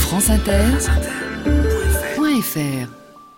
franceinter.fr.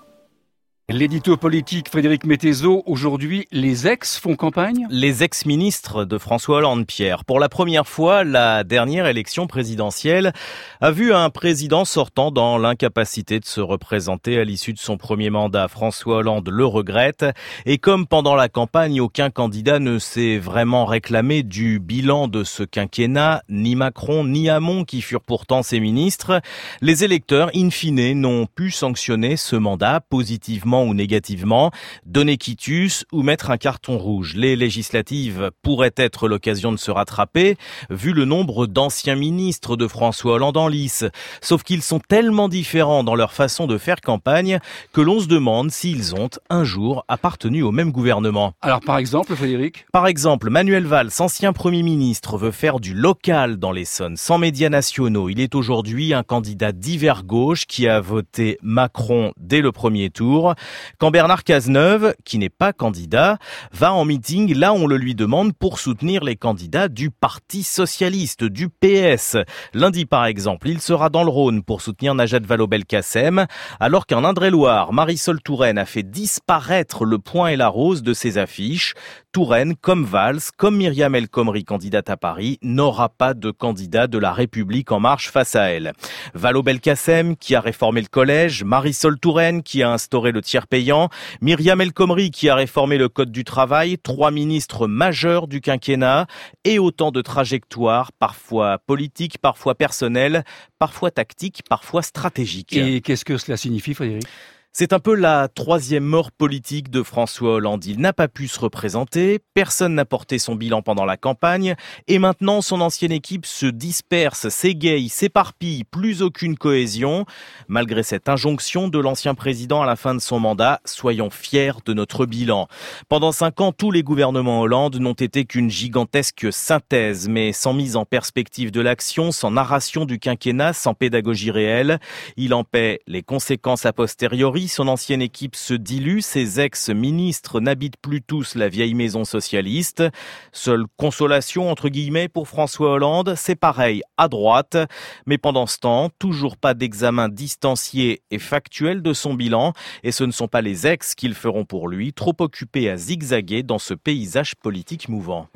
L'édito politique Frédéric Mettezo, aujourd'hui, les ex font campagne ? Les ex-ministres de François Hollande, Pierre. Pour la première fois, la dernière élection présidentielle a vu un président sortant dans l'incapacité de se représenter à l'issue de son premier mandat. François Hollande le regrette. Et comme pendant la campagne, aucun candidat ne s'est vraiment réclamé du bilan de ce quinquennat, ni Macron, ni Hamon, qui furent pourtant ses ministres, les électeurs, in fine, n'ont pu sanctionner ce mandat positivement ou négativement, donner quitus ou mettre un carton rouge. Les législatives pourraient être l'occasion de se rattraper, vu le nombre d'anciens ministres de François Hollande en lice. Sauf qu'ils sont tellement différents dans leur façon de faire campagne que l'on se demande s'ils ont un jour appartenu au même gouvernement. Alors par exemple, Frédéric ? Par exemple, Manuel Valls, ancien Premier ministre, veut faire du local dans l'Essonne, sans médias nationaux. Il est aujourd'hui un candidat d'hiver gauche qui a voté Macron dès le premier tour. Quand Bernard Cazeneuve, qui n'est pas candidat, va en meeting là où on le lui demande pour soutenir les candidats du Parti Socialiste, du PS. Lundi par exemple, il sera dans le Rhône pour soutenir Najat Vallaud-Belkacem, alors qu'un Indre-et-Loire, Marisol Touraine, a fait disparaître le point et la rose de ses affiches. Touraine, comme Valls, comme Myriam El Khomri, candidate à Paris, n'aura pas de candidat de la République en marche face à elle. Vallaud-Belkacem, qui a réformé le collège, Marisol Touraine, qui a instauré le tiers payant, Myriam El Khomri, qui a réformé le code du travail, 3 ministres majeurs du quinquennat, et autant de trajectoires, parfois politiques, parfois personnelles, parfois tactiques, parfois stratégiques. Et qu'est-ce que cela signifie, Frédéric ? C'est un peu la troisième mort politique de François Hollande. Il n'a pas pu se représenter, personne n'a porté son bilan pendant la campagne, et maintenant son ancienne équipe se disperse, s'égaye, s'éparpille, plus aucune cohésion. Malgré cette injonction de l'ancien président à la fin de son mandat, soyons fiers de notre bilan. Pendant 5 ans, tous les gouvernements Hollande n'ont été qu'une gigantesque synthèse, mais sans mise en perspective de l'action, sans narration du quinquennat, sans pédagogie réelle. Il en paie les conséquences a posteriori. Son ancienne équipe se dilue, ses ex-ministres n'habitent plus tous la vieille maison socialiste. Seule consolation, entre guillemets, pour François Hollande, c'est pareil à droite. Mais pendant ce temps, toujours pas d'examen distancié et factuel de son bilan. Et ce ne sont pas les ex qui le feront pour lui, trop occupés à zigzaguer dans ce paysage politique mouvant.